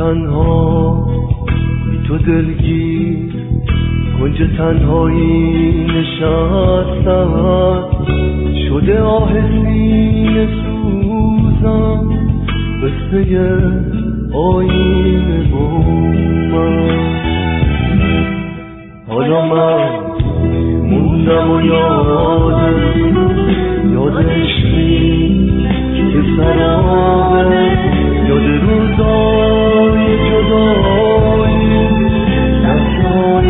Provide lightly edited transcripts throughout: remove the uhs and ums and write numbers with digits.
تنها بی تو دلگیر کنج تنهایی نشستم، شده آه سینه سوزم قصه آینه با من. حالا من موندم و یاد عشقی که سرابه، یاد روزای جدایی نفسای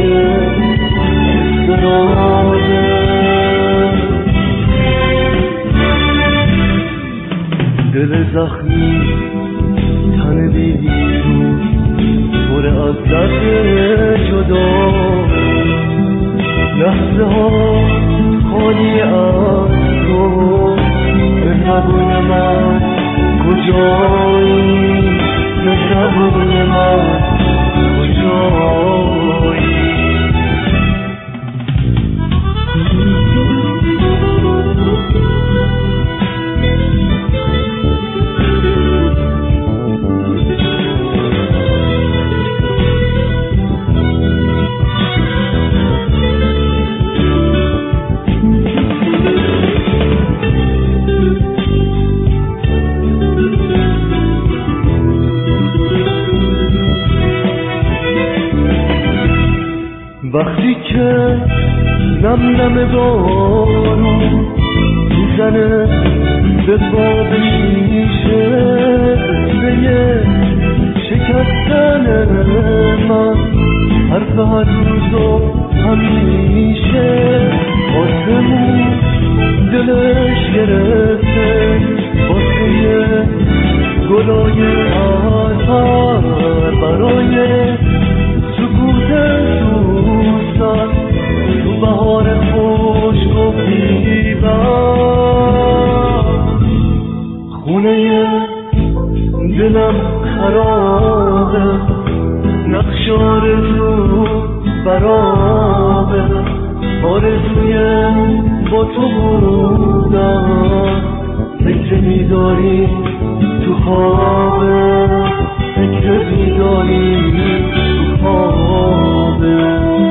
استرابه. دل زخمی تن بیرون پر از درد جدا، لحظه ها خالی از تو، مهربون من کجایی، مهربون من کجایی. وقتی که نم نم بارون میزنه به باب شیشه، قصه شکستن من حرف هر روز و همیشه. آسمون دلش گرفته واسه گلای آتر، برای سکوت دوستان تو بهار خشک و بی‌بر. خونه دلم خرابه، نقش آرزو برابه، آرزوی با تو بودم، فکر بیداری تو خوابه، فکر بیداری تو خوابه.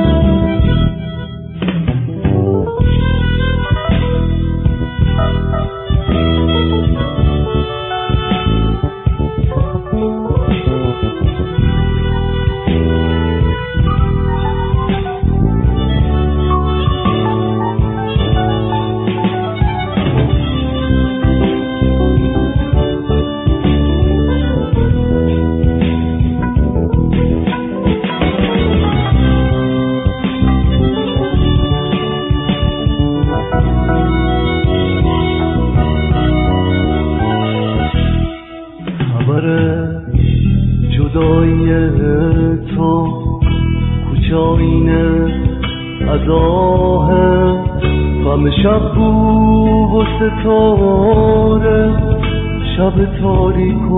جدایی تو کوچه آینه از آهه، غم شب بو و ستاره، شب تاریک و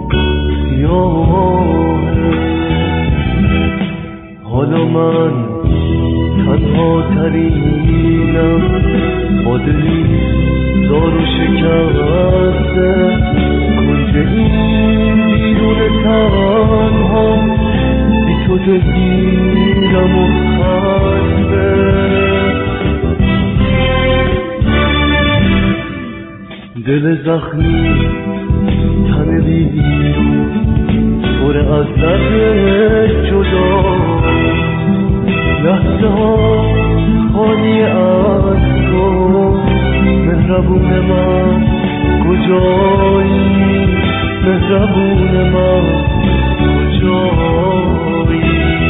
سیاهه. حالا من تنها ترینم با دلی زار و شکسته، کنج این بیرون تنها بی تو دلگیرم و خسته. دل زخمی تن بیرون پر از درد جدا، لحظه ها خالی از تو، مهربون من کجایی، مهربون من کجایی.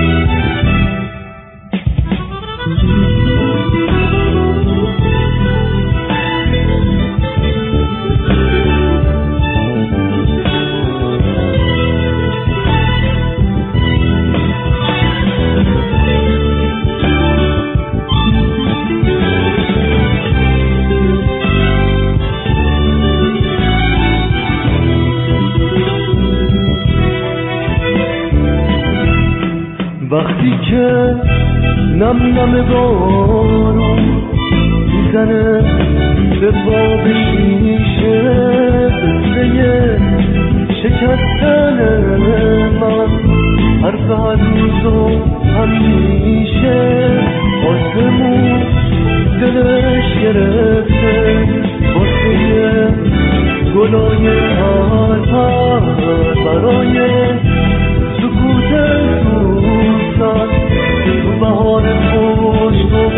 وقتی که نم نم بارون میزنه به باب شیشه، قصه شکستن من بالای هر برای سکوت دوستان تو بهار پشت و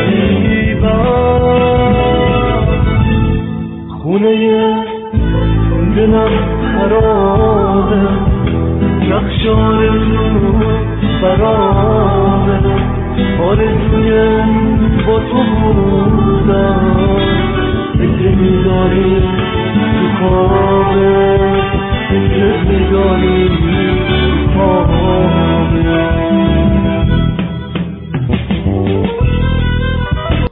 پیوند خونه دلم خرابه نقش آرزو برابه آرزوی با تو بودم فکر میداری تو خوابه فکر میداری تو خوابه